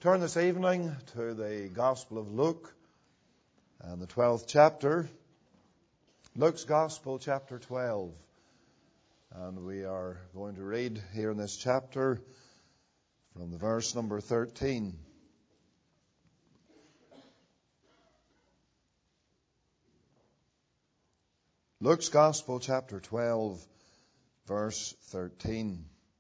Turn this evening to the Gospel of Luke and the 12th chapter. Luke's Gospel, chapter 12. And we are going to read here in this chapter from the verse number 13. Luke's Gospel, chapter 12, verse 13.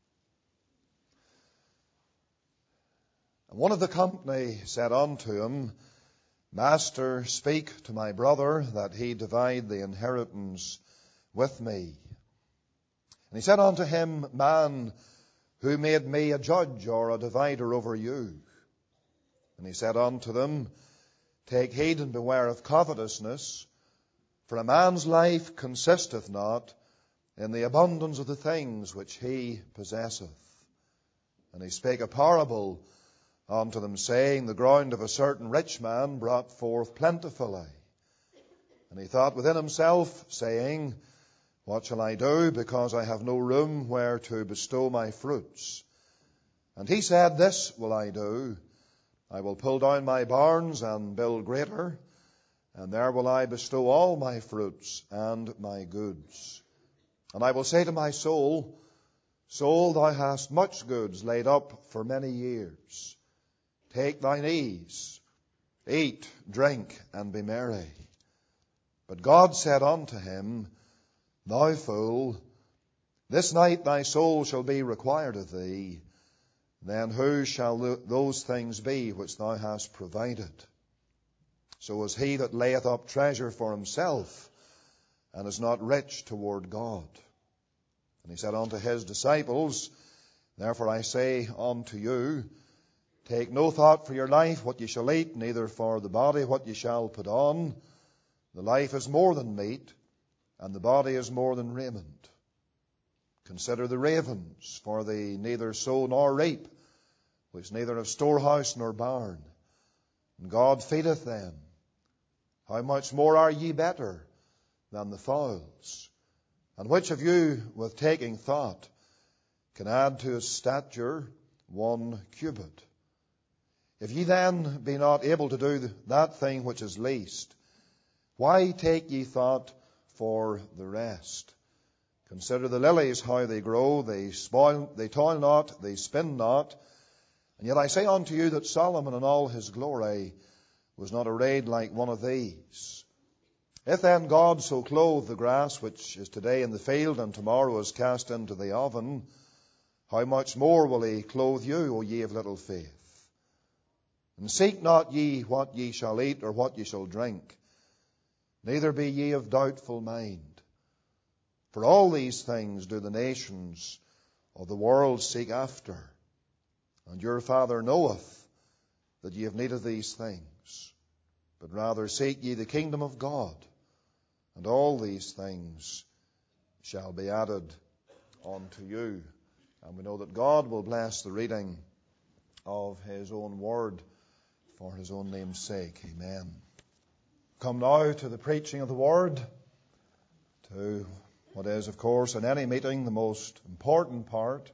And one of the company said unto him, Master, speak to my brother, that he divide the inheritance with me. And he said unto him, Man, who made me a judge or a divider over you? And he said unto them, Take heed and beware of covetousness, for a man's life consisteth not in the abundance of the things which he possesseth. And he spake a parable unto them, saying, The ground of a certain rich man brought forth plentifully. And he thought within himself, saying, What shall I do, because I have no room where to bestow my fruits? And he said, This will I do. I will pull down my barns and build greater, and there will I bestow all my fruits and my goods. And I will say to my soul, Soul, thou hast much goods laid up for many years. Take thine ease, eat, drink, and be merry. But God said unto him, Thou fool, this night thy soul shall be required of thee. Then who shall those things be which thou hast provided? So is he that layeth up treasure for himself, and is not rich toward God. And he said unto his disciples, Therefore I say unto you, Take no thought for your life, what ye shall eat, neither for the body what ye shall put on. The life is more than meat, and the body is more than raiment. Consider the ravens, for they neither sow nor reap, which neither have storehouse nor barn, and God feedeth them. How much more are ye better than the fowls? And which of you, with taking thought, can add to his stature 1 cubit? If ye then be not able to do that thing which is least, why take ye thought for the rest? Consider the lilies, how they grow, they toil not, they spin not. And yet I say unto you that Solomon in all his glory was not arrayed like one of these. If then God so clothe the grass which is today in the field and tomorrow is cast into the oven, how much more will he clothe you, O ye of little faith? And seek not ye what ye shall eat or what ye shall drink, neither be ye of doubtful mind. For all these things do the nations of the world seek after, and your Father knoweth that ye have need of these things. But rather seek ye the kingdom of God, and all these things shall be added unto you. And we know that God will bless the reading of his own word for his own name's sake. Amen. Come now to the preaching of the word, to what is, of course, in any meeting the most important part.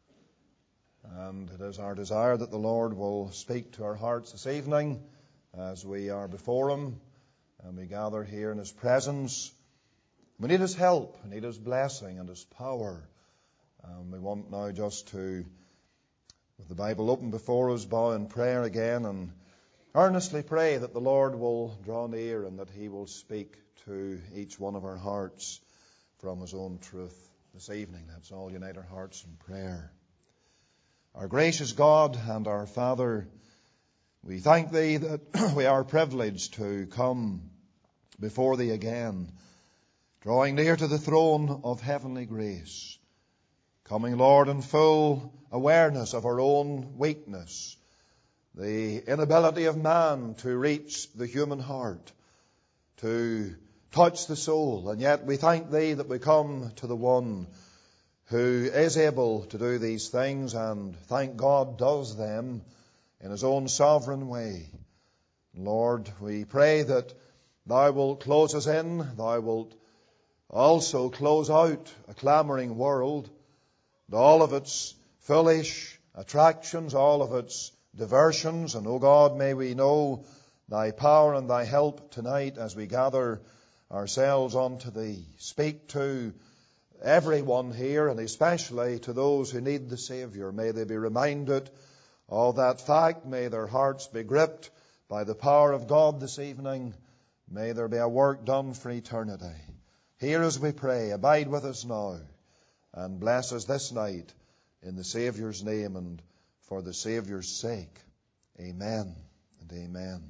And it is our desire that the Lord will speak to our hearts this evening as we are before him and we gather here in his presence. We need his help, we need his blessing and his power. We want now just to, with the Bible open before us, bow in prayer again and earnestly pray that the Lord will draw near and that he will speak to each one of our hearts from his own truth this evening. Let's all unite our hearts in prayer. Our gracious God and our Father, we thank thee that we are privileged to come before thee again, drawing near to the throne of heavenly grace, coming, Lord, in full awareness of our own weakness, the inability of man to reach the human heart, to touch the soul. And yet we thank thee that we come to the one who is able to do these things, and thank God does them in his own sovereign way. Lord, we pray that thou wilt close us in, thou wilt also close out a clamouring world, and all of its foolish attractions, all of its diversions. And, O God, may we know Thy power and Thy help tonight as we gather ourselves unto Thee. Speak to everyone here, and especially to those who need the Saviour. May they be reminded of that fact. May their hearts be gripped by the power of God this evening. May there be a work done for eternity. Hear as we pray. Abide with us now, and bless us this night in the Saviour's name and for the Saviour's sake. Amen and amen.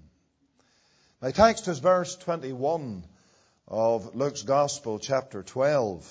My text is verse 21 of Luke's Gospel, chapter 12,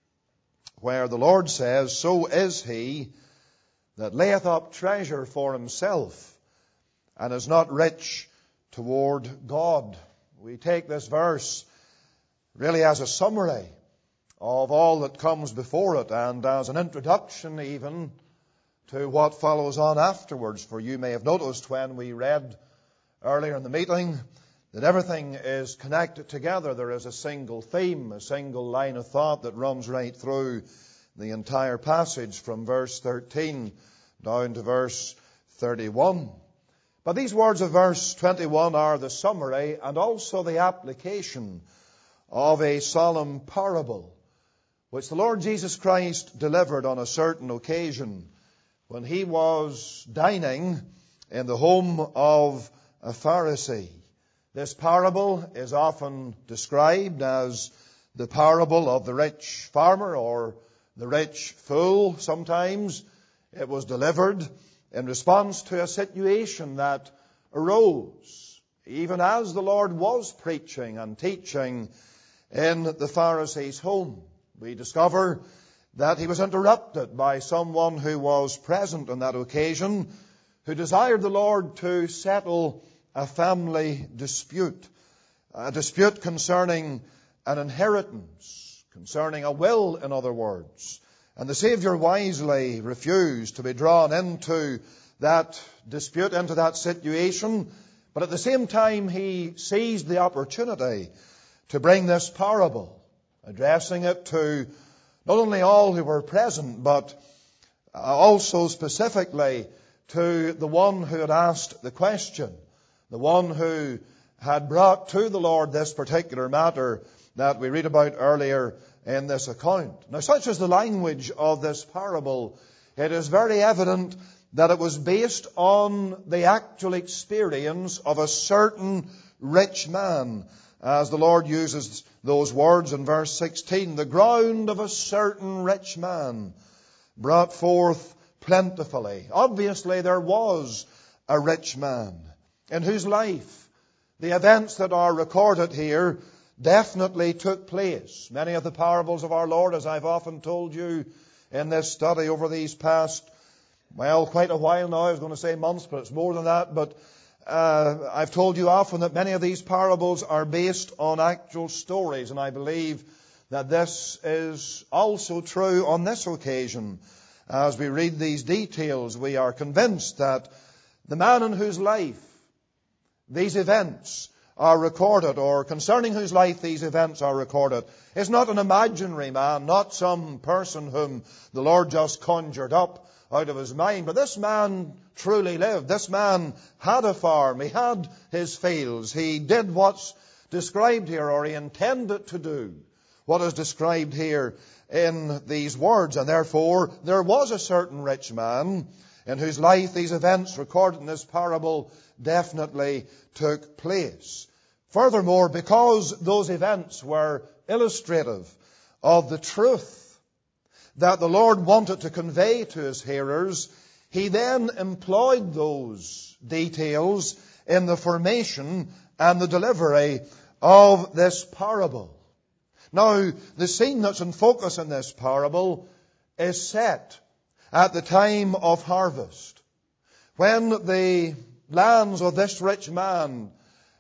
where the Lord says, "So is he that layeth up treasure for himself, and is not rich toward God." We take this verse really as a summary of all that comes before it, and as an introduction even to what follows on afterwards. For you may have noticed when we read earlier in the meeting that everything is connected together. There is a single theme, a single line of thought that runs right through the entire passage from verse 13 down to verse 31. But these words of verse 21 are the summary and also the application of a solemn parable which the Lord Jesus Christ delivered on a certain occasion when he was dining in the home of a Pharisee. This parable is often described as the parable of the rich farmer or the rich fool. Sometimes it was delivered in response to a situation that arose, even as the Lord was preaching and teaching in the Pharisee's home. We discover that he was interrupted by someone who was present on that occasion, who desired the Lord to settle a family dispute, a dispute concerning an inheritance, concerning a will, in other words. And the Saviour wisely refused to be drawn into that dispute, into that situation, but at the same time he seized the opportunity to bring this parable, addressing it to not only all who were present, but also specifically to the one who had asked the question, the one who had brought to the Lord this particular matter that we read about earlier in this account. Now, such is the language of this parable, it is very evident that it was based on the actual experience of a certain rich man, as the Lord uses those words in verse 16. The ground of a certain rich man brought forth plentifully. Obviously, there was a rich man in whose life the events that are recorded here definitely took place. Many of the parables of our Lord, as I've often told you in this study over these past, quite a while now, I was going to say months, but it's more than that, but I've told you often that many of these parables are based on actual stories, and I believe that this is also true on this occasion. As we read these details, we are convinced that the man in whose life these events are recorded, or concerning whose life these events are recorded, is not an imaginary man, not some person whom the Lord just conjured up out of his mind, but this man truly lived. This man had a farm, he had his fields, he did what's described here, or he intended to do what is described here in these words. And therefore, there was a certain rich man in whose life these events recorded in this parable definitely took place. Furthermore, because those events were illustrative of the truth that the Lord wanted to convey to his hearers, he then employed those details in the formation and the delivery of this parable. Now, the scene that's in focus in this parable is set at the time of harvest, when the lands of this rich man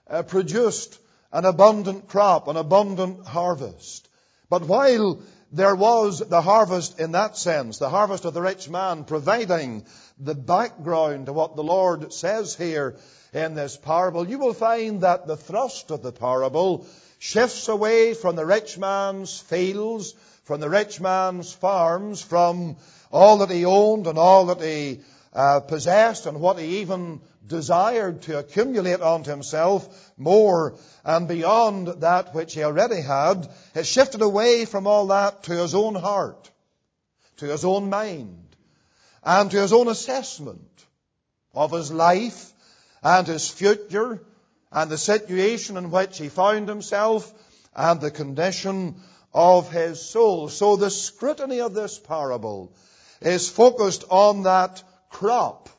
produced an abundant crop, an abundant harvest. But while there was the harvest in that sense, the harvest of the rich man providing the background to what the Lord says here in this parable, you will find that the thrust of the parable shifts away from the rich man's fields, from the rich man's farms, from all that he owned and all that he possessed and what he even desired to accumulate unto himself more and beyond that which he already had, has shifted away from all that to his own heart, to his own mind, and to his own assessment of his life and his future and the situation in which he found himself and the condition of his soul. So the scrutiny of this parable is focused on that crop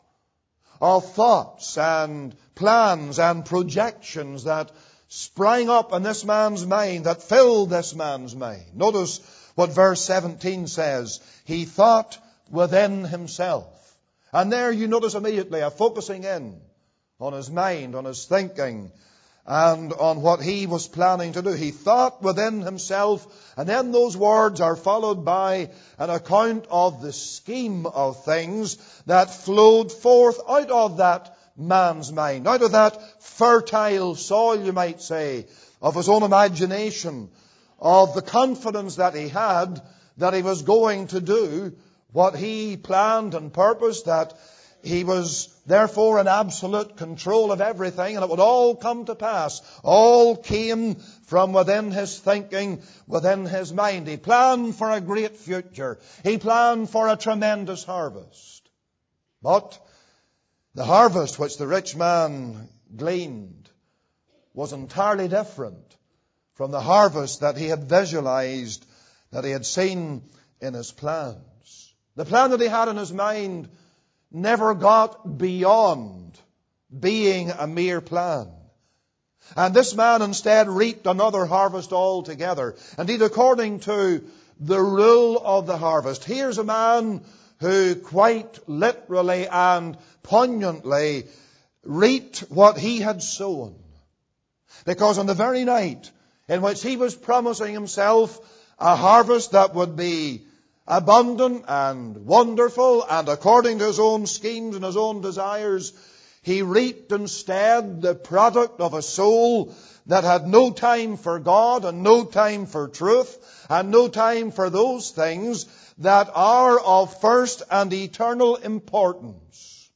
of thoughts and plans and projections that sprang up in this man's mind, that filled this man's mind. Notice what verse 17 says. He thought within himself. And there you notice immediately a focusing in on his mind, on his thinking, and on what he was planning to do. He thought within himself, and then those words are followed by an account of the scheme of things that flowed forth out of that man's mind, out of that fertile soil, you might say, of his own imagination, of the confidence that he had that he was going to do what he planned and purposed, that he was therefore in absolute control of everything, and it would all come to pass. All came from within his thinking, within his mind. He planned for a great future. He planned for a tremendous harvest. But the harvest which the rich man gleaned was entirely different from the harvest that he had visualized, that he had seen in his plans. The plan that he had in his mind never got beyond being a mere plan. And this man instead reaped another harvest altogether. Indeed, according to the rule of the harvest, here's a man who quite literally and poignantly reaped what he had sown. Because on the very night in which he was promising himself a harvest that would be abundant and wonderful, and according to his own schemes and his own desires, he reaped instead the product of a soul that had no time for God and no time for truth and no time for those things that are of first and eternal importance.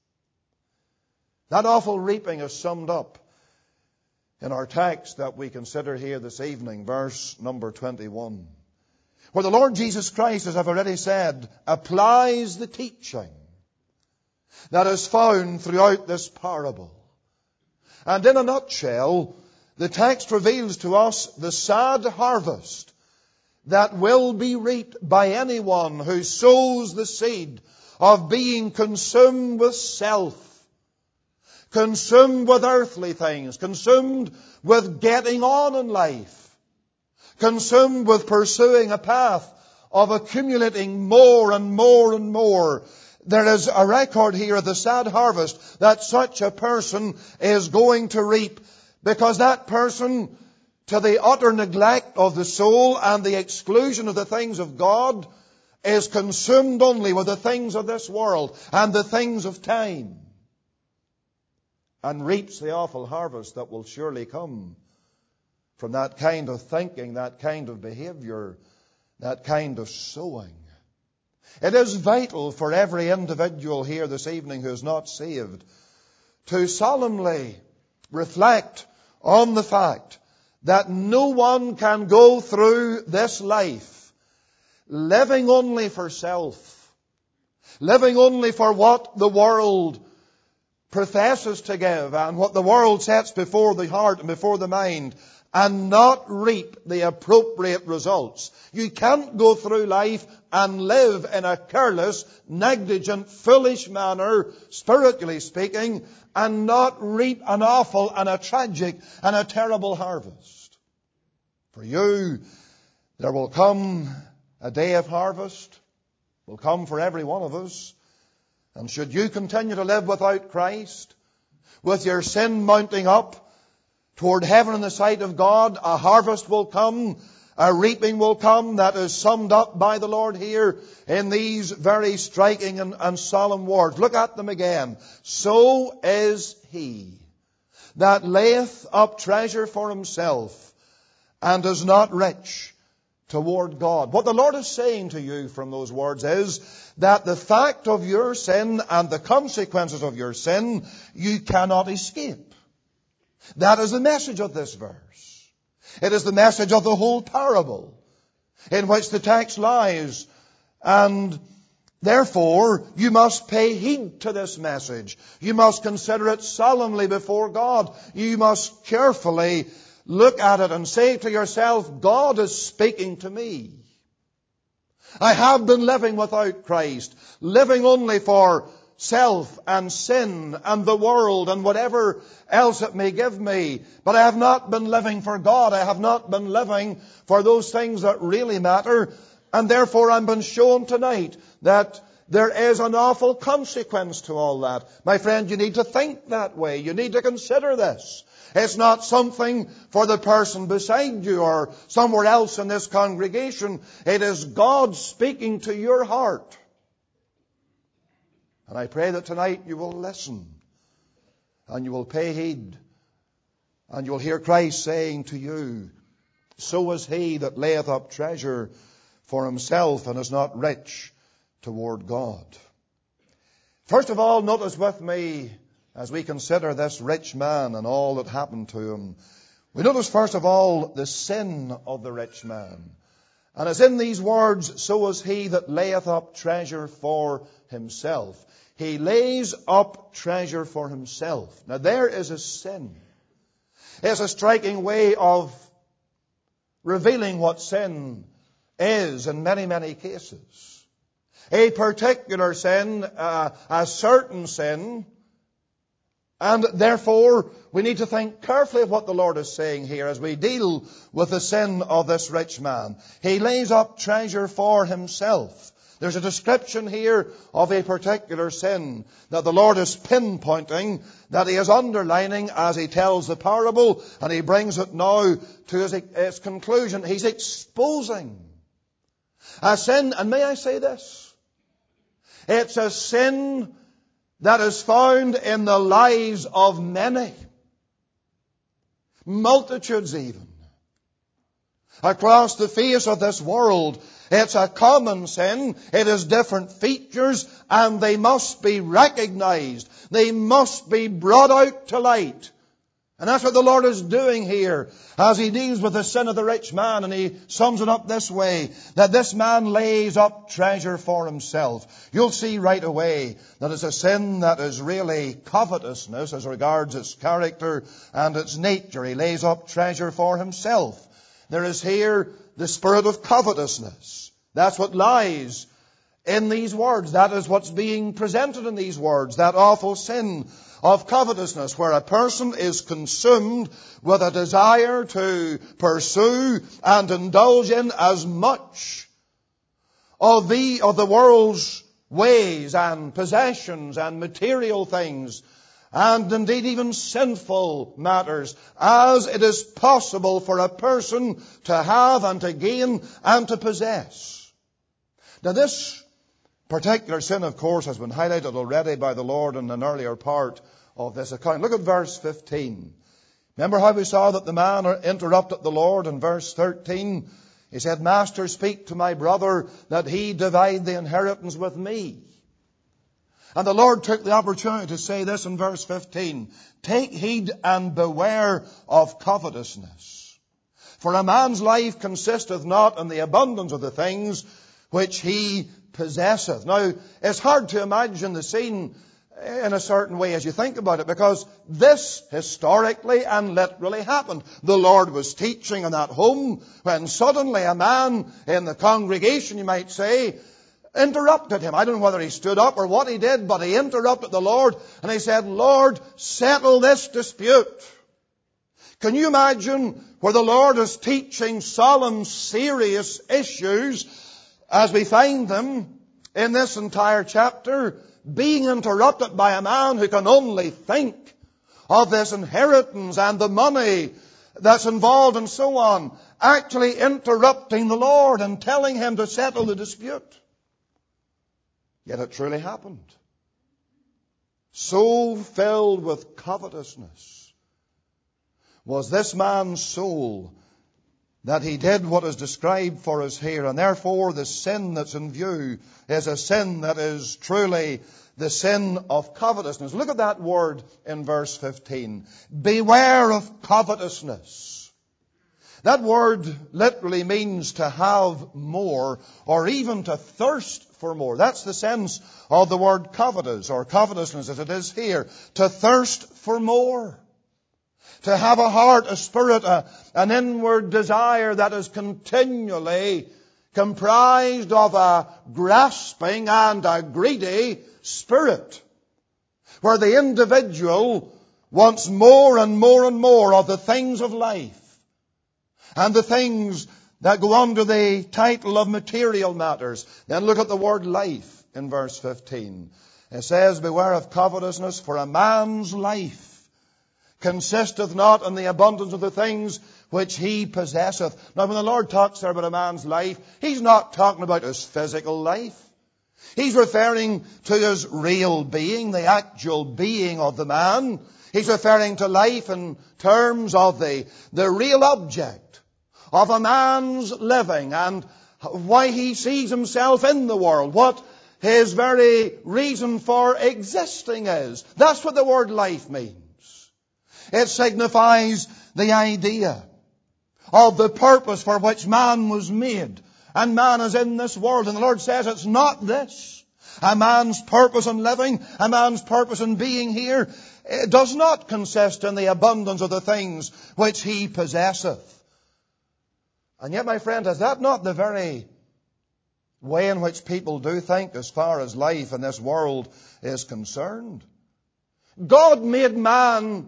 That awful reaping is summed up in our text that we consider here this evening, verse number 21. Where the Lord Jesus Christ, as I've already said, applies the teaching that is found throughout this parable. And in a nutshell, the text reveals to us the sad harvest that will be reaped by anyone who sows the seed of being consumed with self, consumed with earthly things, consumed with getting on in life, consumed with pursuing a path of accumulating more and more and more. There is a record here of the sad harvest that such a person is going to reap, because that person, to the utter neglect of the soul and the exclusion of the things of God, is consumed only with the things of this world and the things of time, and reaps the awful harvest that will surely come from that kind of thinking, that kind of behavior, that kind of sowing. It is vital for every individual here this evening who is not saved to solemnly reflect on the fact that no one can go through this life living only for self, living only for what the world professes to give and what the world sets before the heart and before the mind, and not reap the appropriate results. You can't go through life and live in a careless, negligent, foolish manner, spiritually speaking, and not reap an awful and a tragic and a terrible harvest. For you, there will come a day of harvest, will come for every one of us. And should you continue to live without Christ, with your sin mounting up toward heaven in the sight of God, a harvest will come, a reaping will come that is summed up by the Lord here in these very striking and solemn words. Look at them again. So is he that layeth up treasure for himself and is not rich toward God. What the Lord is saying to you from those words is that the fact of your sin and the consequences of your sin, you cannot escape. That is the message of this verse. It is the message of the whole parable in which the text lies. And therefore, you must pay heed to this message. You must consider it solemnly before God. You must carefully look at it and say to yourself, God is speaking to me. I have been living without Christ, living only for self and sin and the world and whatever else it may give me. But I have not been living for God. I have not been living for those things that really matter. And therefore I'm been shown tonight that there is an awful consequence to all that. My friend, you need to think that way. You need to consider this. It's not something for the person beside you or somewhere else in this congregation. It is God speaking to your heart. And I pray that tonight you will listen and you will pay heed and you will hear Christ saying to you, so is he that layeth up treasure for himself and is not rich toward God. First of all, notice with me, as we consider this rich man and all that happened to him, we notice first of all the sin of the rich man. And it's in these words, so is he that layeth up treasure for himself. He lays up treasure for himself. Now there is a sin. It's a striking way of revealing what sin is in many, many cases. A particular sin, a certain sin. And therefore, we need to think carefully of what the Lord is saying here as we deal with the sin of this rich man. He lays up treasure for himself. There's a description here of a particular sin that the Lord is pinpointing, that he is underlining as he tells the parable, and he brings it now to its conclusion. He's exposing a sin, and may I say this? It's a sin that is found in the lives of many, multitudes even, across the face of this world. It's a common sin. It has different features, and they must be recognized. They must be brought out to light. And that's what the Lord is doing here as he deals with the sin of the rich man. And he sums it up this way, that this man lays up treasure for himself. You'll see right away that it's a sin that is really covetousness as regards its character and its nature. He lays up treasure for himself. There is here the spirit of covetousness. That's what lies in these words. That is what's being presented in these words. That awful sin of covetousness, where a person is consumed with a desire to pursue and indulge in as much of the world's ways and possessions and material things, and indeed even sinful matters, as it is possible for a person to have and to gain and to possess. Now this particular sin, of course, has been highlighted already by the Lord in an earlier part of this account. Look at verse 15. Remember how we saw that the man interrupted the Lord in verse 13? He said, Master, speak to my brother that he divide the inheritance with me. And the Lord took the opportunity to say this in verse 15. Take heed and beware of covetousness. For a man's life consisteth not in the abundance of the things which he possesseth. Now, it's hard to imagine the scene in a certain way as you think about it, because this historically and literally happened. The Lord was teaching in that home when suddenly a man in the congregation, you might say, interrupted him. I don't know whether he stood up or what he did, but he interrupted the Lord and he said, Lord, settle this dispute. Can you imagine where the Lord is teaching solemn, serious issues as we find them in this entire chapter, being interrupted by a man who can only think of this inheritance and the money that's involved and so on, actually interrupting the Lord and telling him to settle the dispute. Yet it truly happened. So filled with covetousness was this man's soul that he did what is described for us here. And therefore the sin that's in view is a sin that is truly the sin of covetousness. Look at that word in verse 15. Beware of covetousness. That word literally means to have more, or even to thirst for more. That's the sense of the word covetous, or covetousness as it is here. To thirst for more. To have a heart, a spirit, an inward desire that is continually comprised of a grasping and a greedy spirit, where the individual wants more and more and more of the things of life and the things that go under the title of material matters. Then look at the word life in verse 15. It says, beware of covetousness, for a man's life consisteth not in the abundance of the things which he possesseth. Now, when the Lord talks there about a man's life, he's not talking about his physical life. He's referring to his real being, the actual being of the man. He's referring to life in terms of the real object of a man's living and why he sees himself in the world, what his very reason for existing is. That's what the word life means. It signifies the idea of the purpose for which man was made. And man is in this world. And the Lord says it's not this. A man's purpose in living, a man's purpose in being here, it does not consist in the abundance of the things which he possesseth. And yet, my friend, is that not the very way in which people do think as far as life in this world is concerned? God made man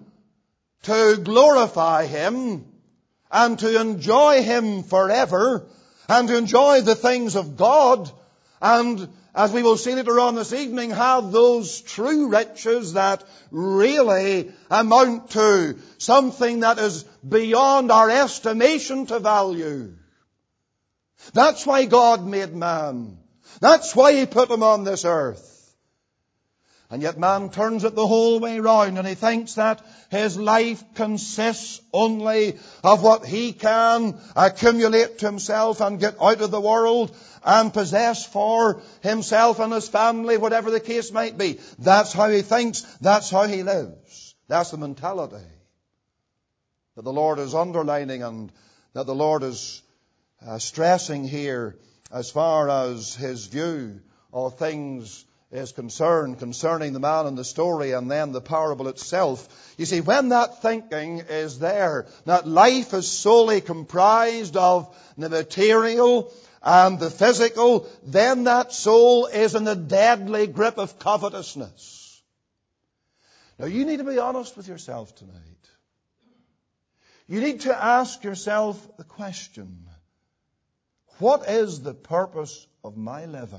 to glorify him and to enjoy him forever and to enjoy the things of God and, as we will see later on this evening, have those true riches that really amount to something that is beyond our estimation to value. That's why God made man. That's why he put him on this earth. And yet man turns it the whole way round and he thinks that his life consists only of what he can accumulate to himself and get out of the world and possess for himself and his family, whatever the case might be. That's how he thinks. That's how he lives. That's the mentality that the Lord is underlining and that the Lord is stressing here as far as his view of things is concerned, concerning the man in the story and then the parable itself. You see, when that thinking is there, that life is solely comprised of the material and the physical, then that soul is in the deadly grip of covetousness. Now, you need to be honest with yourself tonight. You need to ask yourself the question, what is the purpose of my living?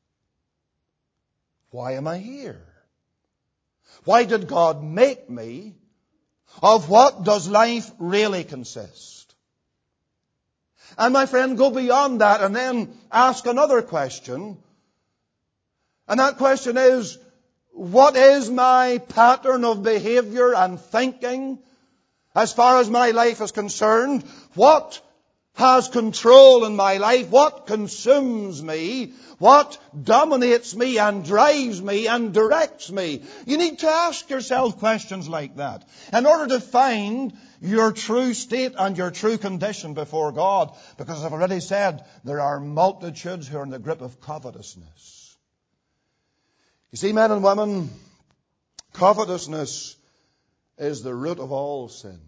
Why am I here? Why did God make me? Of what does life really consist? And my friend, go beyond that and then ask another question. And that question is, what is my pattern of behavior and thinking as far as my life is concerned? What has control in my life? What consumes me? What dominates me and drives me and directs me? You need to ask yourself questions like that in order to find your true state and your true condition before God. Because as I've already said, there are multitudes who are in the grip of covetousness. You see, men and women, covetousness is the root of all sin.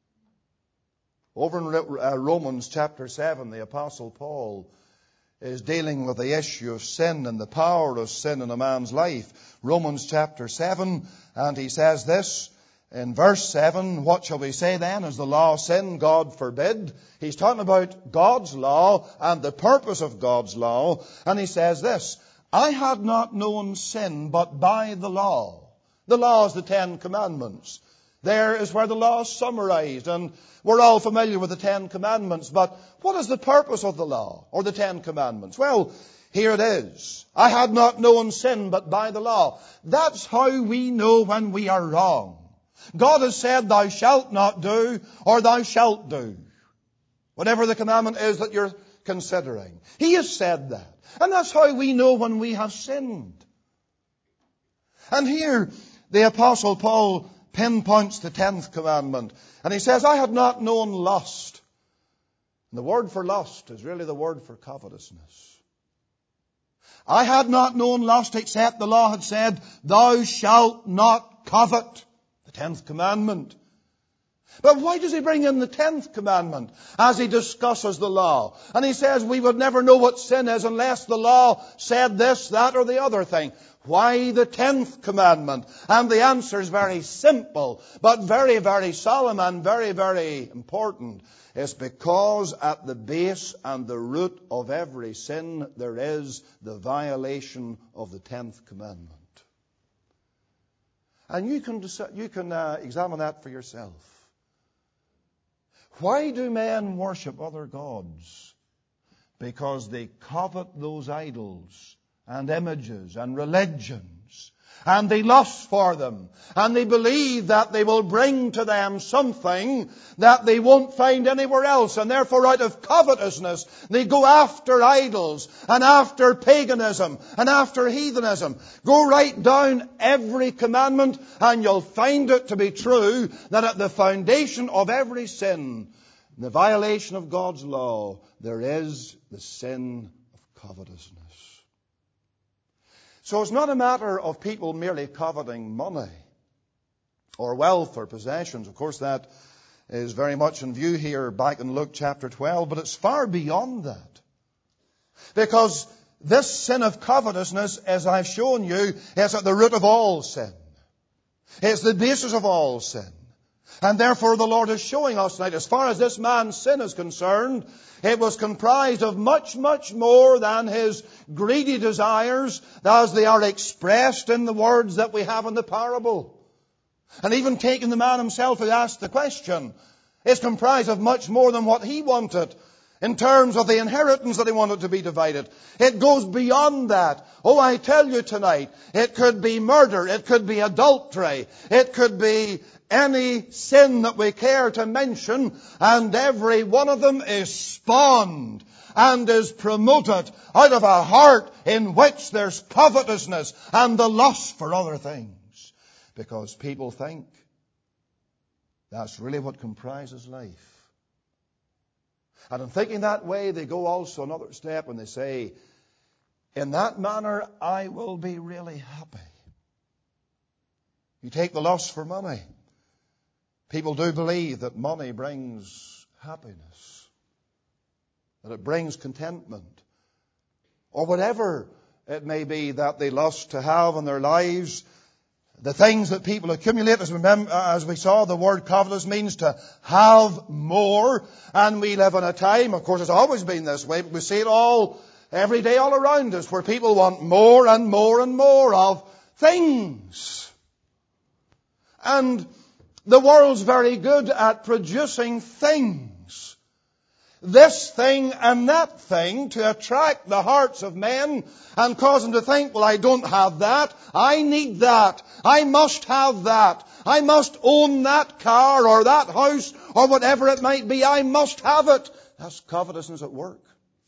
Over in Romans chapter 7, the Apostle Paul is dealing with the issue of sin and the power of sin in a man's life. Romans chapter 7, and he says this in verse 7, what shall we say then? Is the law sin? God forbid. He's talking about God's law and the purpose of God's law. And he says this, I had not known sin but by the law. The law is the 10 Commandments. There is where the law is summarized, and we're all familiar with the 10 Commandments. But what is the purpose of the law or the 10 Commandments? Well, here it is. I had not known sin but by the law. That's how we know when we are wrong. God has said, thou shalt not do, or thou shalt do. Whatever the commandment is that you're considering. He has said that. And that's how we know when we have sinned. And here the Apostle Paul pinpoints the 10th commandment. And he says, I had not known lust. And the word for lust is really the word for covetousness. I had not known lust except the law had said, thou shalt not covet. The 10th commandment. But why does he bring in the 10th commandment as he discusses the law? And he says we would never know what sin is unless the law said this, that, or the other thing. Why the 10th commandment? And the answer is very simple, but very, very solemn and very, very important. It's because at the base and the root of every sin there is the violation of the 10th commandment. And you can examine that for yourself. Why do men worship other gods? Because they covet those idols and images and religions. And they lust for them. And they believe that they will bring to them something that they won't find anywhere else. And therefore out of covetousness they go after idols and after paganism and after heathenism. Go right down every commandment and you'll find it to be true that at the foundation of every sin, the violation of God's law, there is the sin of covetousness. So it's not a matter of people merely coveting money or wealth or possessions. Of course, that is very much in view here back in Luke chapter 12, but it's far beyond that. Because this sin of covetousness, as I've shown you, is at the root of all sin. It's the basis of all sin. And therefore the Lord is showing us tonight, as far as this man's sin is concerned, it was comprised of much, much more than his greedy desires as they are expressed in the words that we have in the parable. And even taking the man himself who asked the question, it's comprised of much more than what he wanted in terms of the inheritance that he wanted to be divided. It goes beyond that. Oh, I tell you tonight, it could be murder, it could be adultery, it could be any sin that we care to mention, and every one of them is spawned and is promoted out of a heart in which there's covetousness and the lust for other things. Because people think that's really what comprises life. And in thinking that way, they go also another step and they say, in that manner, I will be really happy. You take the lust for money. People do believe that money brings happiness, that it brings contentment, or whatever it may be that they lust to have in their lives. The things that people accumulate, as we saw, the word covetous means to have more. And we live in a time, of course it's always been this way, but we see it all every day all around us, where people want more and more and more of things. And the world's very good at producing things. This thing and that thing to attract the hearts of men and cause them to think, well, I don't have that. I need that. I must have that. I must own that car or that house or whatever it might be. I must have it. That's covetousness at work.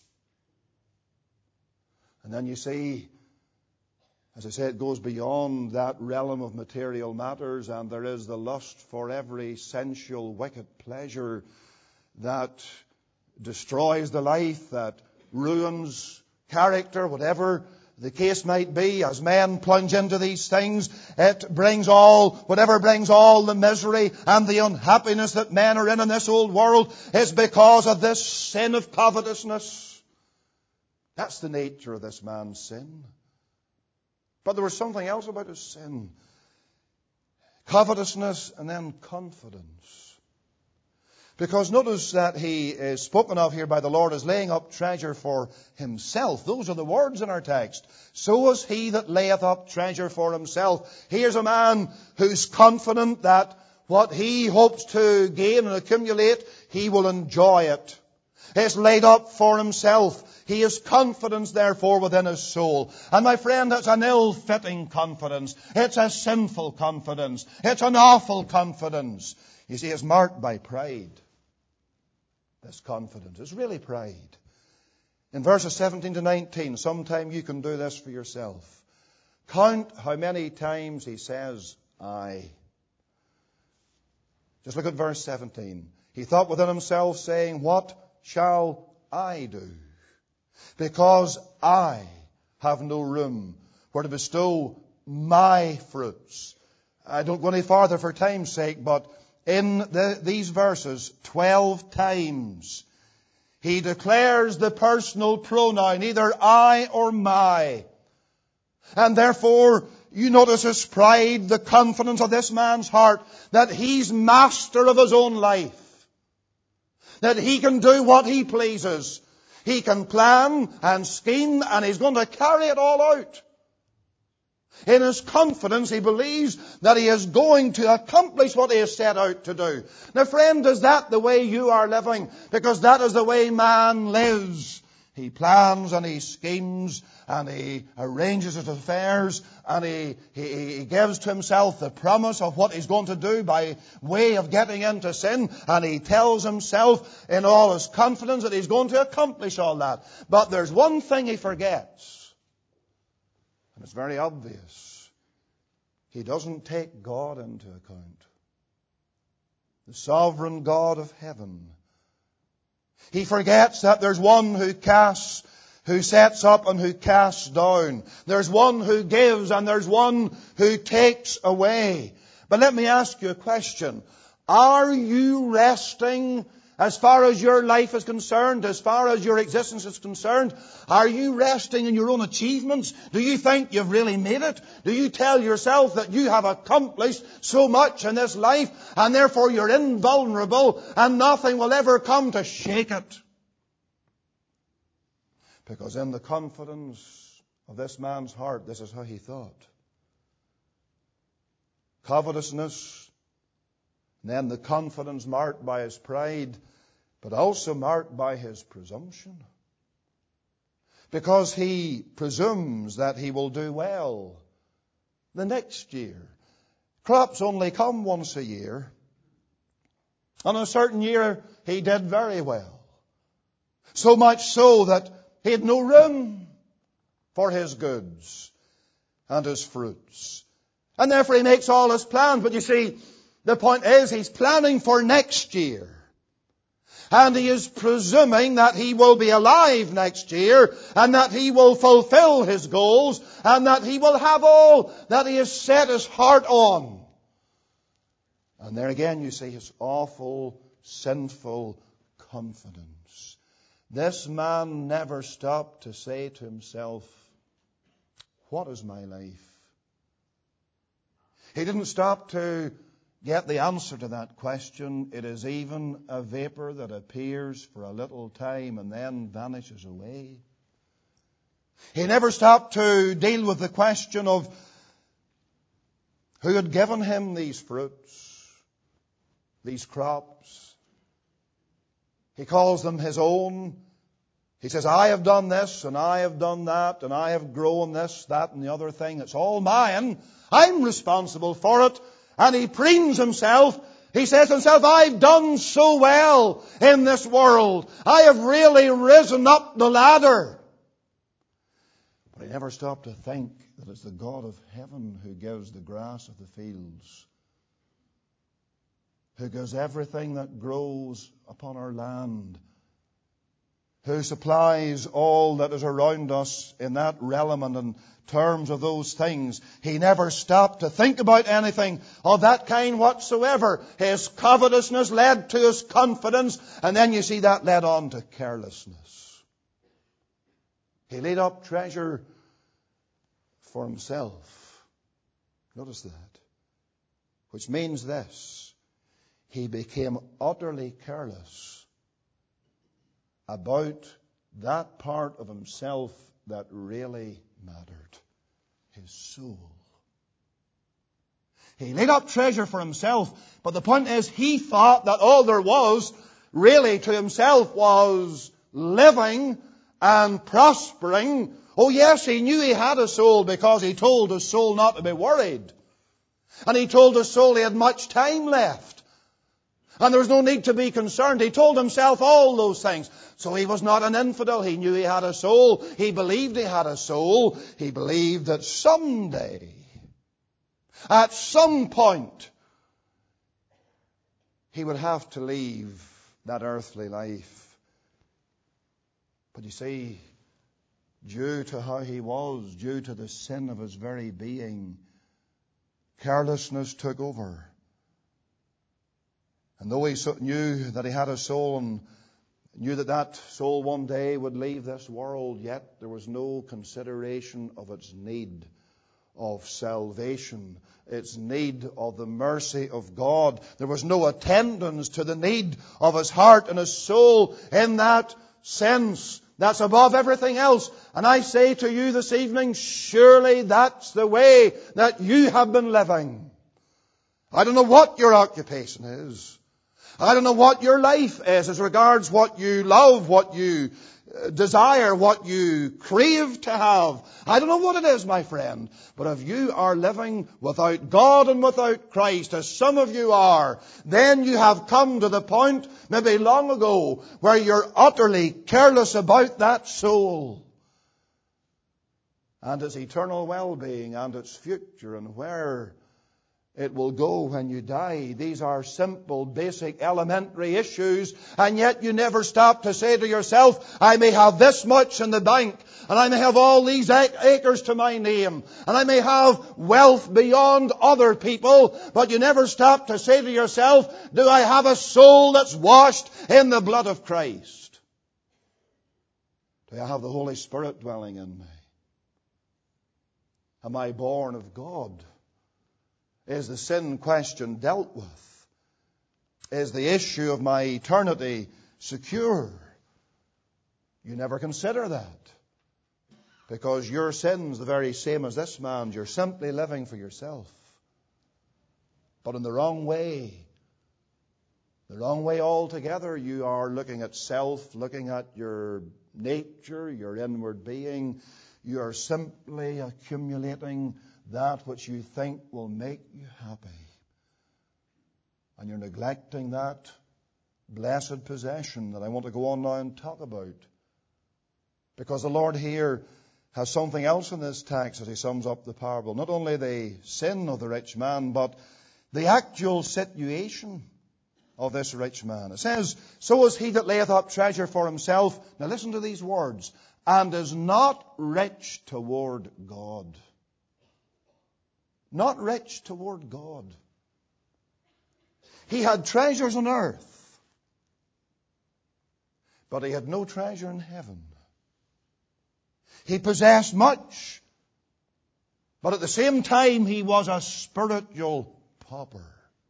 And then you see, as I say, it goes beyond that realm of material matters, and there is the lust for every sensual, wicked pleasure that destroys the life, that ruins character, whatever the case might be. As men plunge into these things, it brings all the misery and the unhappiness that men are in this old world is because of this sin of covetousness. That's the nature of this man's sin. But there was something else about his sin. Covetousness and then confidence. Because notice that he is spoken of here by the Lord as laying up treasure for himself. Those are the words in our text. So is he that layeth up treasure for himself. Here's a man who's confident that what he hopes to gain and accumulate, he will enjoy it. It's laid up for himself. He has confidence, therefore, within his soul. And my friend, that's an ill-fitting confidence. It's a sinful confidence. It's an awful confidence. You see, it's marked by pride. this confidence. It's really pride. In verses 17 to 19, sometime you can do this for yourself. Count how many times he says, I. Just look at verse 17. He thought within himself, saying, what shall I do? Because I have no room where to bestow my fruits. I don't go any farther for time's sake, but in these verses, 12 times, he declares the personal pronoun, either I or my. And therefore, you notice his pride, the confidence of this man's heart, that he's master of his own life. That he can do what he pleases. He can plan and scheme, and he's going to carry it all out. In his confidence, he believes that he is going to accomplish what he has set out to do. Now, friend, is that the way you are living? Because that is the way man lives. He plans and he schemes and he arranges his affairs and he gives to himself the promise of what he's going to do by way of getting into sin, and he tells himself in all his confidence that he's going to accomplish all that. But there's one thing he forgets, and it's very obvious. He doesn't take God into account. The sovereign God of heaven. He forgets that there's one who casts, who sets up and who casts down. There's one who gives and there's one who takes away. But let me ask you a question. Are you resting as far as your life is concerned, as far as your existence is concerned? Are you resting in your own achievements? Do you think you've really made it? Do you tell yourself that you have accomplished so much in this life and therefore you're invulnerable and nothing will ever come to shake it? Because in the confidence of this man's heart, this is how he thought. Covetousness, and then the confidence marked by his pride, but also marked by his presumption. Because he presumes that he will do well the next year. Crops only come once a year. On a certain year, he did very well. So much so that he had no room for his goods and his fruits. And therefore he makes all his plans. But you see, the point is he's planning for next year. And he is presuming that he will be alive next year and that he will fulfill his goals and that he will have all that he has set his heart on. And there again you see his awful, sinful confidence. This man never stopped to say to himself, what is my life? He didn't stop to get the answer to that question. It is even a vapor that appears for a little time and then vanishes away. He never stopped to deal with the question of who had given him these fruits, these crops. He calls them his own. He says, I have done this and I have done that and I have grown this, that and the other thing. It's all mine. I'm responsible for it. And he preens himself. He says to himself, I've done so well in this world. I have really risen up the ladder. But he never stopped to think that it's the God of heaven who gives the grass of the fields, who gives everything that grows upon our land, who supplies all that is around us in that realm and in terms of those things. He never stopped to think about anything of that kind whatsoever. His covetousness led to his confidence, and then you see that led on to carelessness. He laid up treasure for himself. Notice that. Which means this: he became utterly careless about that part of himself that really mattered, his soul. He laid up treasure for himself, but the point is he thought that all there was really to himself was living and prospering. Oh yes, he knew he had a soul because he told his soul not to be worried. And he told his soul he had much time left. And there was no need to be concerned. He told himself all those things. So he was not an infidel. He knew he had a soul. He believed he had a soul. He believed that someday, at some point, he would have to leave that earthly life. But you see, due to how he was, due to the sin of his very being, carelessness took over. And though he knew that he had a soul and knew that that soul one day would leave this world, yet there was no consideration of its need of salvation, its need of the mercy of God. There was no attendance to the need of his heart and his soul in that sense. That's above everything else. And I say to you this evening, surely that's the way that you have been living. I don't know what your occupation is. I don't know what your life is as regards what you love, what you desire, what you crave to have. I don't know what it is, my friend. But if you are living without God and without Christ, as some of you are, then you have come to the point, maybe long ago, where you're utterly careless about that soul and its eternal well-being and its future and where it will go when you die. These are simple, basic, elementary issues, and yet you never stop to say to yourself, I may have this much in the bank, and I may have all these acres to my name, and I may have wealth beyond other people, but you never stop to say to yourself, do I have a soul that's washed in the blood of Christ? Do I have the Holy Spirit dwelling in me? Am I born of God? Is the sin question dealt with? Is the issue of my eternity secure? You never consider that. Because your sin's the very same as this man's. You're simply living for yourself. But in the wrong way. The wrong way altogether. You are looking at self, looking at your nature, your inward being. You are simply accumulating that which you think will make you happy. And you're neglecting that blessed possession that I want to go on now and talk about. Because the Lord here has something else in this text as he sums up the parable. Not only the sin of the rich man, but the actual situation of this rich man. It says, so is he that layeth up treasure for himself. Now listen to these words. And is not rich toward God. Not rich toward God. He had treasures on earth, but he had no treasure in heaven. He possessed much, but at the same time he was a spiritual pauper.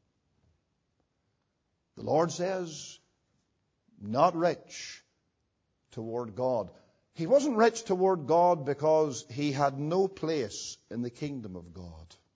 The Lord says, not rich toward God. He wasn't rich toward God because he had no place in the kingdom of God.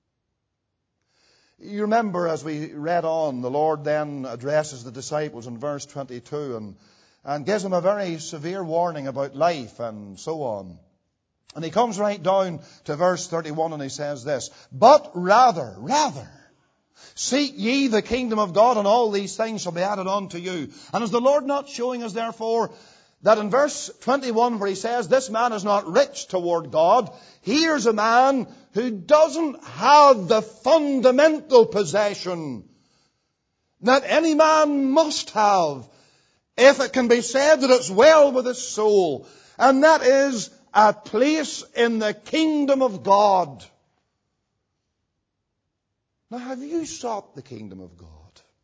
You remember as we read on, the Lord then addresses the disciples in verse 22 and gives them a very severe warning about life and so on. And he comes right down to verse 31 and he says this, but rather, seek ye the kingdom of God, and all these things shall be added unto you. And is the Lord not showing us therefore that in verse 21 where he says this man is not rich toward God, here's a man who doesn't have the fundamental possession that any man must have if it can be said that it's well with his soul. And that is a place in the kingdom of God. Now, have you sought the kingdom of God?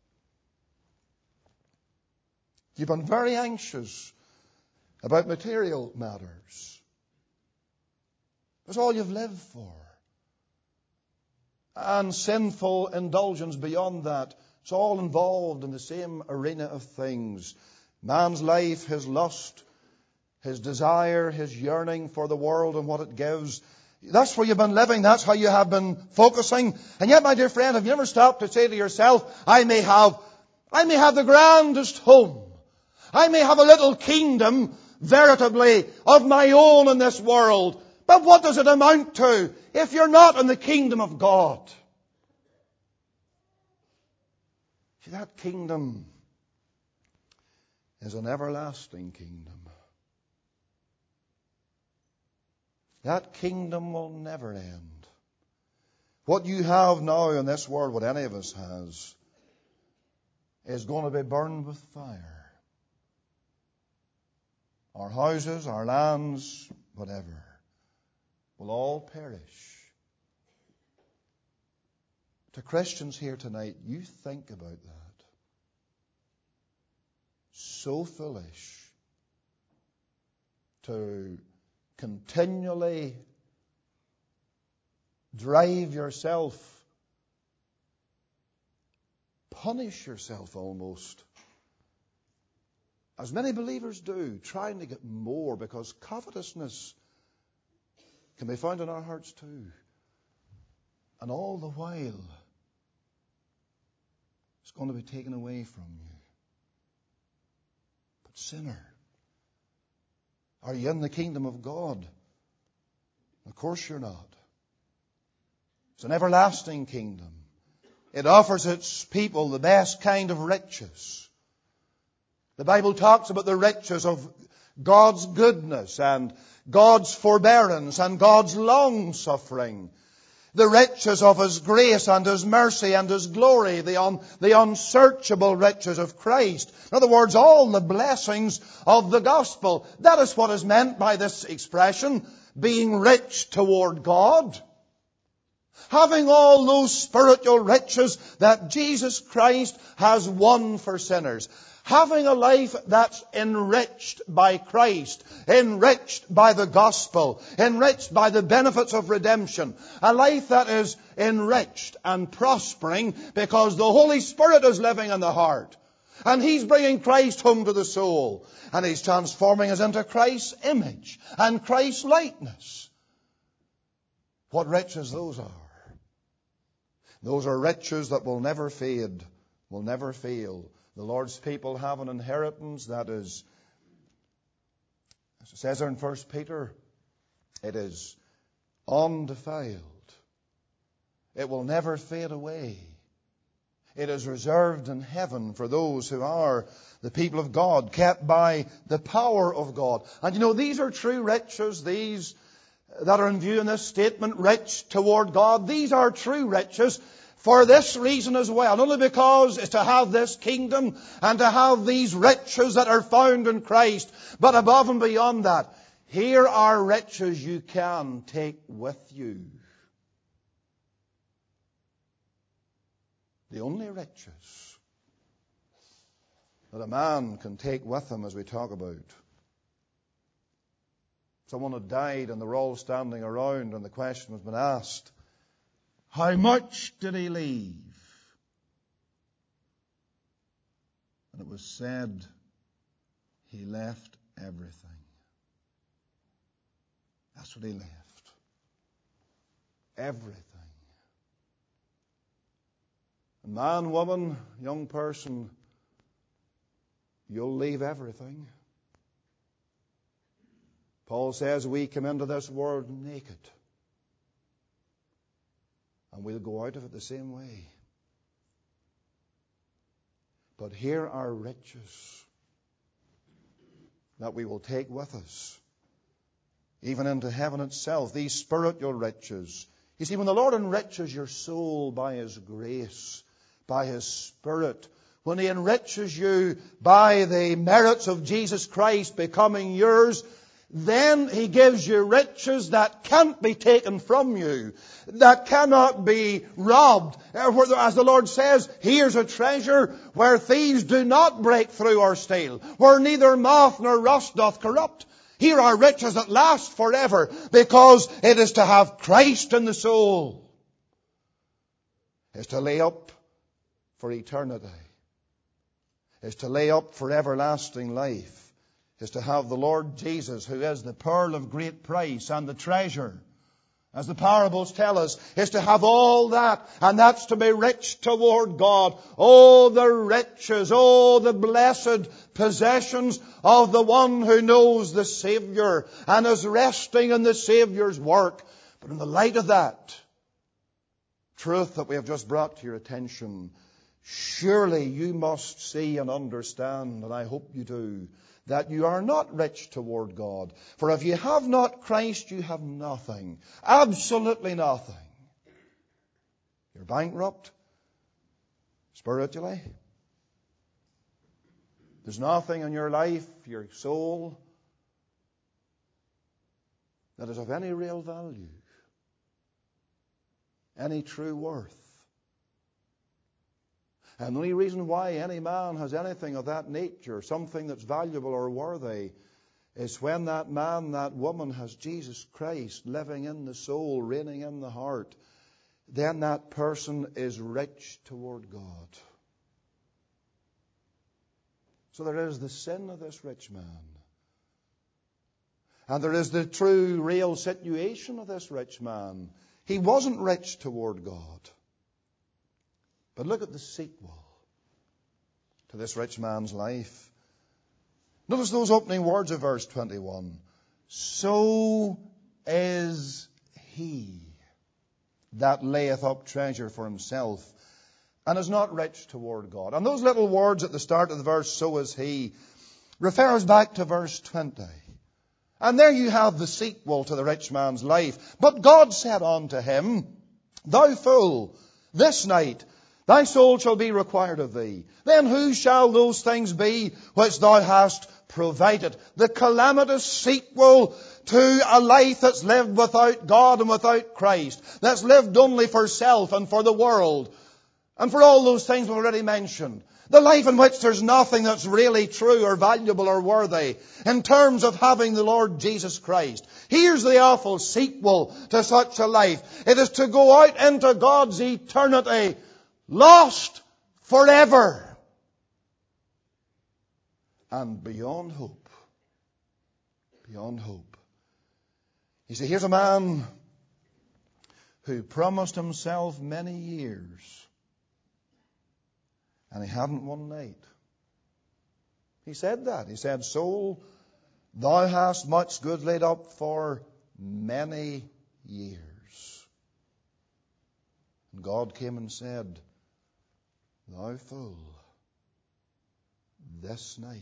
You've been very anxious about material matters. That's all you've lived for. And sinful indulgence beyond that. It's all involved in the same arena of things. Man's life, his lust, his desire, his yearning for the world and what it gives. That's where you've been living. That's how you have been focusing. And yet, my dear friend, have you ever stopped to say to yourself, I may have the grandest home. I may have a little kingdom, veritably, of my own in this world. But what does it amount to if you're not in the kingdom of God? See, that kingdom is an everlasting kingdom. That kingdom will never end. What you have now in this world, what any of us has, is going to be burned with fire. Our houses, our lands, whatever, will all perish. To Christians here tonight, you think about that. So foolish to continually drive yourself, punish yourself almost, as many believers do, trying to get more, because covetousness can be found in our hearts too. And all the while, it's going to be taken away from you. But sinner, are you in the kingdom of God? Of course you're not. It's an everlasting kingdom. It offers its people the best kind of riches. The Bible talks about the riches of God's goodness and God's forbearance and God's long-suffering. The riches of His grace and His mercy and His glory, the unsearchable riches of Christ. In other words, all the blessings of the gospel. That is what is meant by this expression, being rich toward God. Having all those spiritual riches that Jesus Christ has won for sinners. Having a life that's enriched by Christ, enriched by the gospel, enriched by the benefits of redemption. A life that is enriched and prospering because the Holy Spirit is living in the heart. And He's bringing Christ home to the soul. And He's transforming us into Christ's image and Christ's likeness. What riches those are. Those are riches that will never fade, will never fail. The Lord's people have an inheritance that is, as it says there in 1 Peter, it is undefiled. It will never fade away. It is reserved in heaven for those who are the people of God, kept by the power of God. And you know, these are true riches, these that are in view in this statement, rich toward God. These are true riches for this reason as well. Not only because it's to have this kingdom and to have these riches that are found in Christ, but above and beyond that, here are riches you can take with you. The only riches that a man can take with him, as we talk about. Someone had died and they were all standing around and the question was been asked, how much did he leave? And it was said, he left everything. That's what he left. Everything. And man, woman, young person, you'll leave everything. Paul says we come into this world naked. And we'll go out of it the same way. But here are riches that we will take with us, even into heaven itself, these spiritual riches. You see, when the Lord enriches your soul by His grace, by His Spirit, when He enriches you by the merits of Jesus Christ becoming yours, then He gives you riches that can't be taken from you, that cannot be robbed. As the Lord says, here's a treasure where thieves do not break through or steal, where neither moth nor rust doth corrupt. Here are riches that last forever, because it is to have Christ in the soul. It's to lay up for eternity. It's to lay up for everlasting life. Is to have the Lord Jesus, who is the pearl of great price and the treasure, as the parables tell us, is to have all that, and that's to be rich toward God. Oh, the riches, oh, the blessed possessions of the one who knows the Savior and is resting in the Savior's work. But in the light of that truth that we have just brought to your attention, surely you must see and understand, and I hope you do, that you are not rich toward God. For if you have not Christ, you have nothing. Absolutely nothing. You're bankrupt spiritually. There's nothing in your life, your soul, that is of any real value, any true worth. And the only reason why any man has anything of that nature, something that's valuable or worthy, is when that man, that woman has Jesus Christ living in the soul, reigning in the heart. Then that person is rich toward God. So there is the sin of this rich man. And there is the true, real situation of this rich man. He wasn't rich toward God. But look at the sequel to this rich man's life. Notice those opening words of verse 21. So is he that layeth up treasure for himself and is not rich toward God. And those little words at the start of the verse, so is he, refers back to verse 20. And there you have the sequel to the rich man's life. But God said unto him, Thou fool, this night thy soul shall be required of thee. Then whose shall those things be which thou hast provided? The calamitous sequel to a life that's lived without God and without Christ. That's lived only for self and for the world. And for all those things we've already mentioned. The life in which there's nothing that's really true or valuable or worthy in terms of having the Lord Jesus Christ. Here's the awful sequel to such a life. It is to go out into God's eternity lost forever and beyond hope. Beyond hope. You see, here's a man who promised himself many years. And he hadn't one night. He said that. He said, Soul, thou hast much good laid up for many years. And God came and said, Thou fool, this night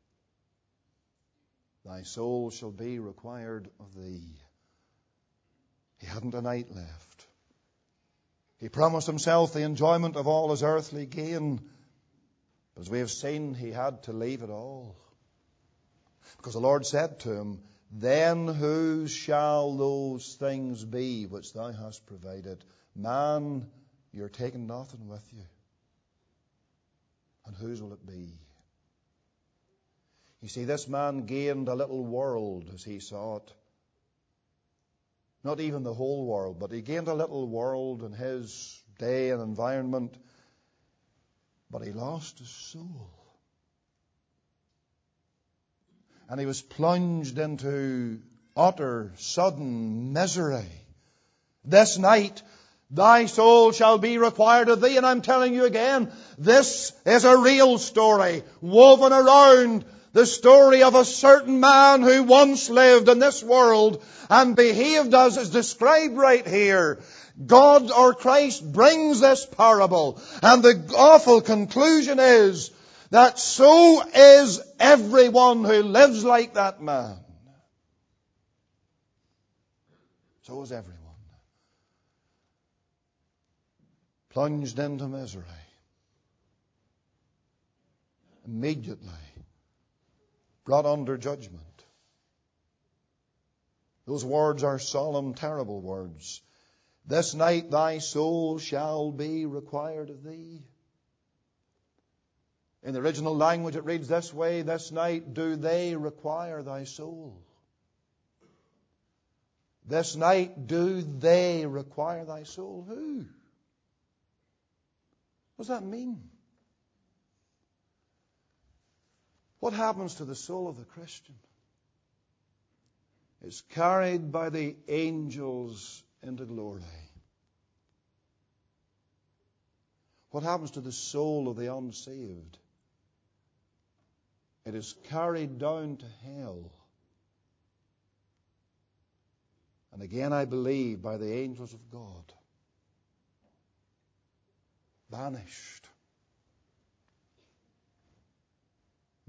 thy soul shall be required of thee. He hadn't a night left. He promised himself the enjoyment of all his earthly gain. But as we have seen, he had to leave it all. Because the Lord said to him, Then whose shall those things be which thou hast provided? Man, you're taking nothing with you. And whose will it be? You see, this man gained a little world as he saw it. Not even the whole world, but he gained a little world in his day and environment. But he lost his soul. And he was plunged into utter, sudden misery. This night thy soul shall be required of thee. And I'm telling you again, this is a real story woven around the story of a certain man who once lived in this world and behaved as is described right here. God or Christ brings this parable, and the awful conclusion is that so is everyone who lives like that man. So is everyone. Plunged into misery. Immediately brought under judgment. Those words are solemn, terrible words. This night thy soul shall be required of thee. In the original language it reads this way, This night do they require thy soul. This night do they require thy soul. Who? What does that mean? What happens to the soul of the Christian? It's carried by the angels into glory. What happens to the soul of the unsaved? It is carried down to hell. And again, I believe, by the angels of God. Vanished.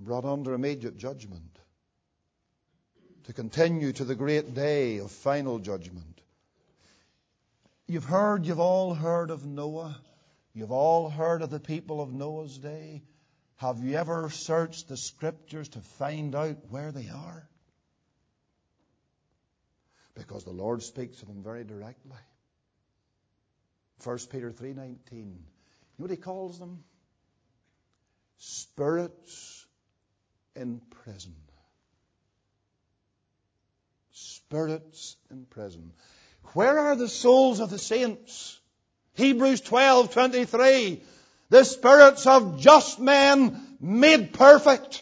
brought under immediate judgment, to continue to the great day of final judgment. You've all heard of Noah. You've all heard of the people of Noah's day. Have you ever searched the Scriptures to find out where they are? Because the Lord speaks to them very directly. 1 Peter 3:19. You know what he calls them? Spirits in prison. Spirits in prison. Where are the souls of the saints? Hebrews 12:23. The spirits of just men made perfect.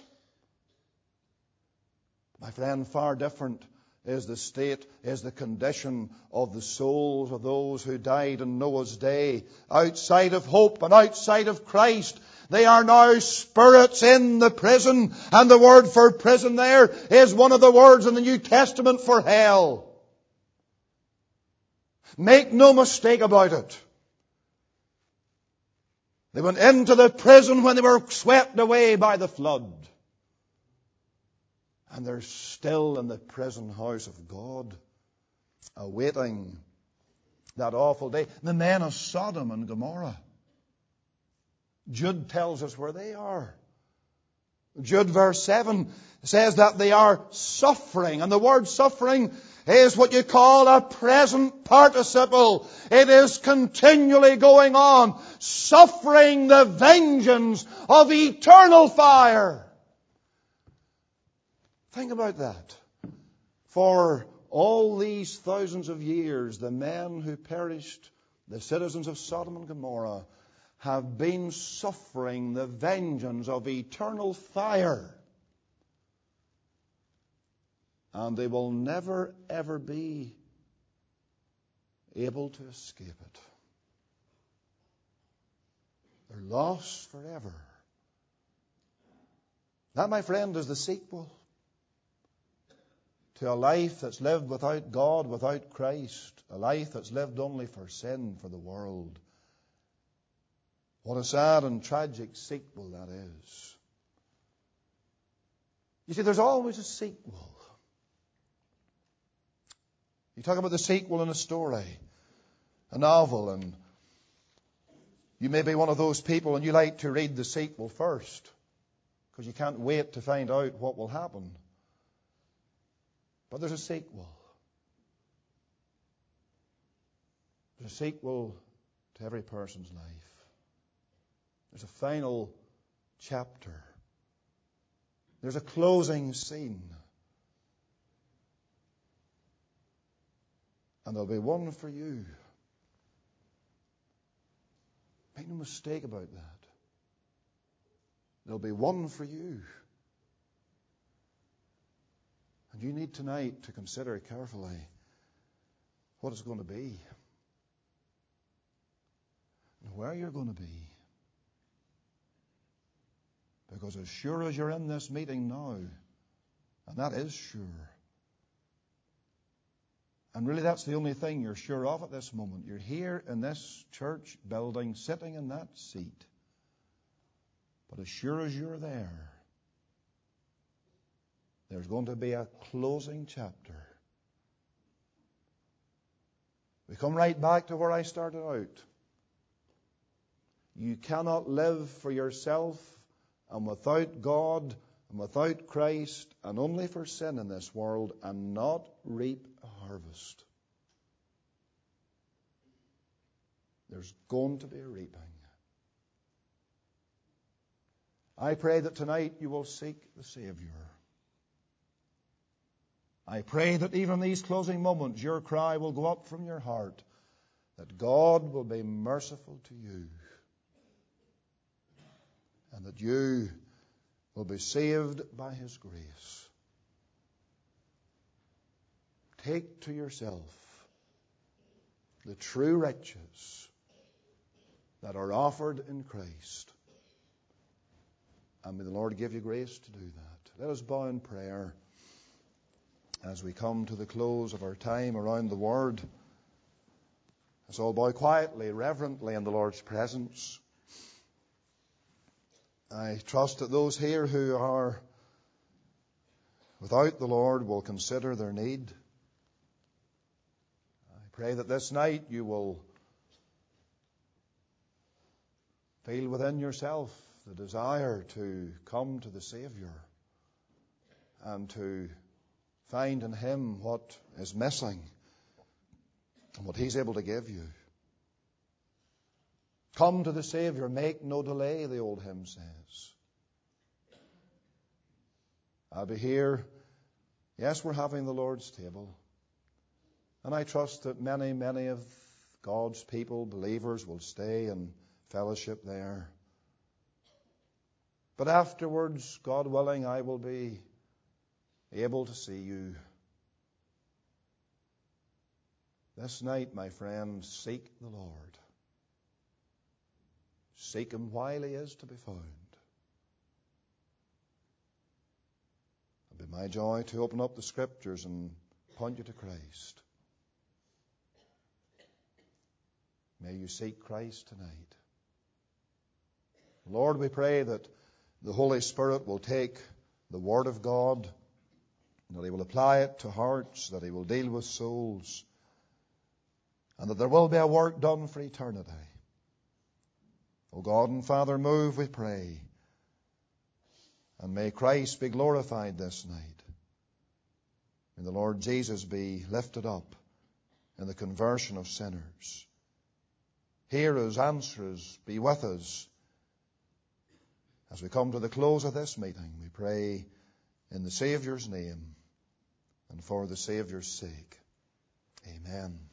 My friend, far different is the state, is the condition of the souls of those who died in Noah's day, outside of hope and outside of Christ. They are now spirits in the prison, and the word for prison there is one of the words in the New Testament for hell. Make no mistake about it. They went into the prison when they were swept away by the flood. And they're still in the prison house of God, awaiting that awful day. The men of Sodom and Gomorrah. Jude tells us where they are. Jude verse 7 says that they are suffering. And the word suffering is what you call a present participle. It is continually going on, suffering the vengeance of eternal fire. Think about that. For all these thousands of years, the men who perished, the citizens of Sodom and Gomorrah, have been suffering the vengeance of eternal fire. And they will never, ever be able to escape it. They're lost forever. That, my friend, is the sequel to a life that's lived without God, without Christ, a life that's lived only for sin, for the world. What a sad and tragic sequel that is. You see, there's always a sequel. You talk about the sequel in a story, a novel, and you may be one of those people and you like to read the sequel first because you can't wait to find out what will happen. But there's a sequel. There's a sequel to every person's life. There's a final chapter. There's a closing scene. And there'll be one for you. Make no mistake about that. There'll be one for you. And you need tonight to consider carefully what it's going to be. And where you're going to be. Because as sure as you're in this meeting now, and that is sure, and really that's the only thing you're sure of at this moment. You're here in this church building, sitting in that seat. But as sure as you're there, there's going to be a closing chapter. We come right back to where I started out. You cannot live for yourself and without God and without Christ and only for sin in this world and not reap a harvest. There's going to be a reaping. I pray that tonight you will seek the Savior. I pray that even in these closing moments your cry will go up from your heart that God will be merciful to you and that you will be saved by His grace. Take to yourself the true riches that are offered in Christ. And may the Lord give you grace to do that. Let us bow in prayer as we come to the close of our time around the Word. Let's all bow quietly, reverently in the Lord's presence. I trust that those here who are without the Lord will consider their need. I pray that this night you will feel within yourself the desire to come to the Savior and to find in Him what is missing and what He's able to give you. Come to the Savior, make no delay, the old hymn says. I'll be here. Yes, we're having the Lord's table. And I trust that many, many of God's people, believers, will stay in fellowship there. But afterwards, God willing, I will be able to see you. This night, my friends, seek the Lord. Seek Him while He is to be found. It'll be my joy to open up the Scriptures and point you to Christ. May you seek Christ tonight. Lord, we pray that the Holy Spirit will take the Word of God, that He will apply it to hearts, that He will deal with souls, and that there will be a work done for eternity. O God and Father, move, we pray, and may Christ be glorified this night. May the Lord Jesus be lifted up in the conversion of sinners. Hear us, answer us, be with us. As we come to the close of this meeting, we pray in the Saviour's name and for the Saviour's sake. Amen.